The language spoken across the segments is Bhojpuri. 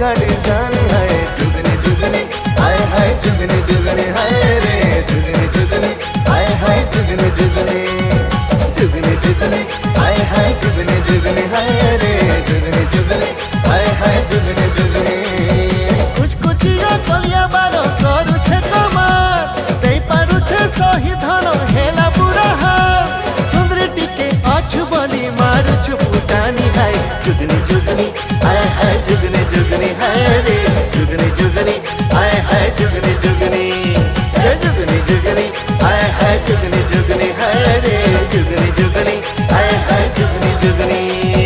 गाड़ी जानी है जुगनी जुगनी आए हाय जुगनी जुगनी हाय रे जुगनी जुगनी आए हाय जुगनी जुगनी जुगनी जुगनी आए हाय जुगनी जुगनी हाय रे जुगनी जुगनी आए हाय जुगनी जुगनी कुछ कुचिया कलिया बारो करू छे कमार दे पारू छे सही धन हेला बुरा हाल सुंदरी टिके अछु बनी मारू छु फुटानी है जुगनी जुगनी आए हाय जुगनी जुगनी हाय रे जुगनी जुगनी आए हाय जुगनी जुगनी जुगनी जुगनी आए हाय जुगनी जुगनी हाय रे जुगनी जुगनी आए हाय जुगनी जुगनी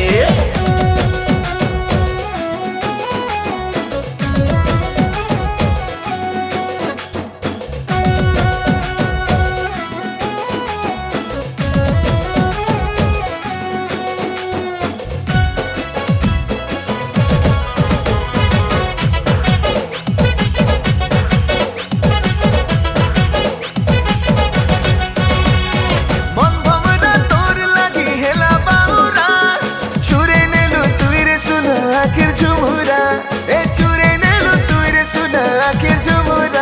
आखिर झुमुरा ए चुरे नेलु तुइरे सुना आखिर झुमुरा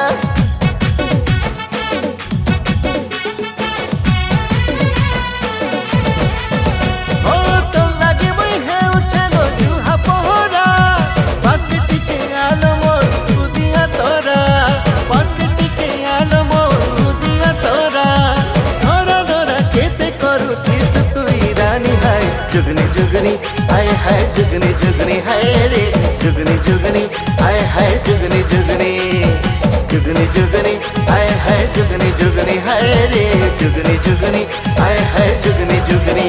ओ तो लागे मैं है उछलो जुहा पोहरा बास्केट के आलमो उदिया तोरा बास्केट के आलमो उदिया तोरा धरा धरा केते करू किस तुई रानी है जुगनी जुगनी आए हाय जुगनी जुगनी हाय रे जुगनी जुगनी आए हाय जुगनी जुगनी जुगनी जुगनी आए हाय जुगनी जुगनी हाय रे जुगनी जुगनी आए हाय जुगनी जुगनी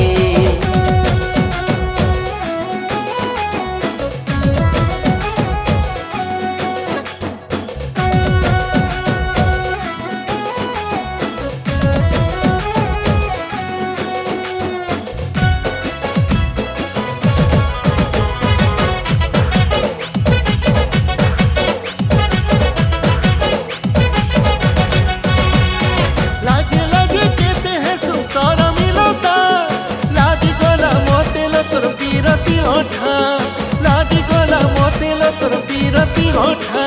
लादी गोला मोतेलो तोर पीरती ओठा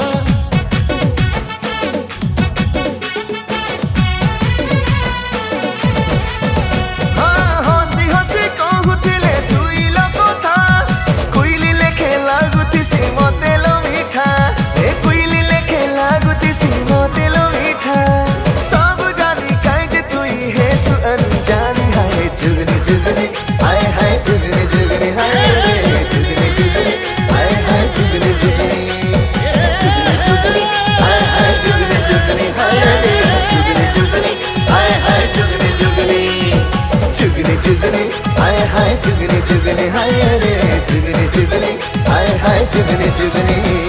हसी हसी कहूथिले दुई लोक था कोइली लेखे लागुतिसी मोतेलो मीठा ए कोइली लेखे लागुतिसी मोतेलो मीठा सब जानी काई जे तुई हे सु अनजानी हाय जुगनी जुगनी आए हाय जुगनी जुगनी हाय जुगनी जुगनी आए हाय जुगनी जुगनी जुगनी जुगनी आए हाय जुगनी जुगनी हाय रे जुगनी जुगनी आए हाय जुगनी जुगनी जुगनी जुगनी आए हाय जुगनी जुगनी हाय रे जुगनी जुगनी आए हाय जुगनी जुगनी